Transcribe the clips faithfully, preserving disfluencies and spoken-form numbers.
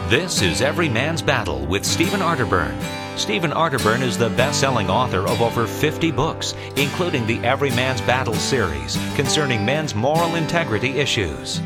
This is Every Man's Battle with Stephen Arterburn. Stephen Arterburn is the best-selling author of over fifty books, including the Every Man's Battle series concerning men's moral integrity issues.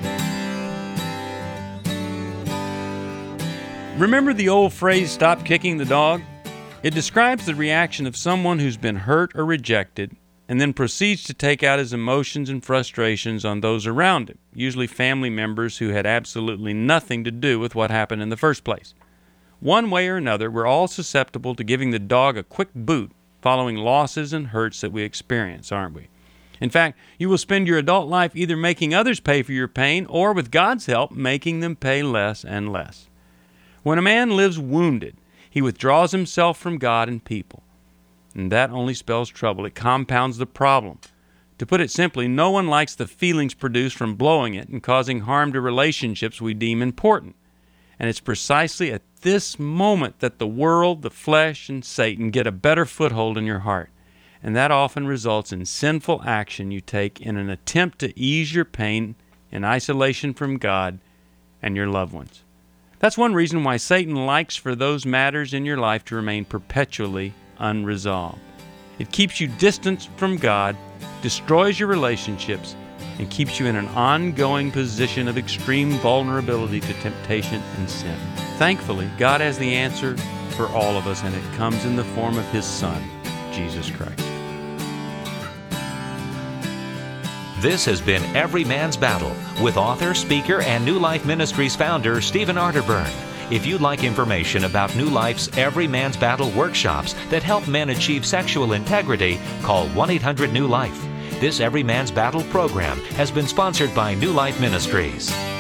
Remember the old phrase, "stop kicking the dog"? It describes the reaction of someone who's been hurt or rejected and then proceeds to take out his emotions and frustrations on those around him, usually family members who had absolutely nothing to do with what happened in the first place. One way or another, we're all susceptible to giving the dog a quick boot following losses and hurts that we experience, aren't we? In fact, you will spend your adult life either making others pay for your pain or, with God's help, making them pay less and less. When a man lives wounded, he withdraws himself from God and people. And that only spells trouble. It compounds the problem. To put it simply, no one likes the feelings produced from blowing it and causing harm to relationships we deem important. And it's precisely at this moment that the world, the flesh, and Satan get a better foothold in your heart. And that often results in sinful action you take in an attempt to ease your pain in isolation from God and your loved ones. That's one reason why Satan likes for those matters in your life to remain perpetually unresolved. It keeps you distanced from God, destroys your relationships, and keeps you in an ongoing position of extreme vulnerability to temptation and sin. Thankfully, God has the answer for all of us, and it comes in the form of His Son, Jesus Christ. This has been Every Man's Battle with author, speaker, and New Life Ministries founder Stephen Arterburn. If you'd like information about New Life's Every Man's Battle workshops that help men achieve sexual integrity, call one eight hundred new life. This Every Man's Battle program has been sponsored by New Life Ministries.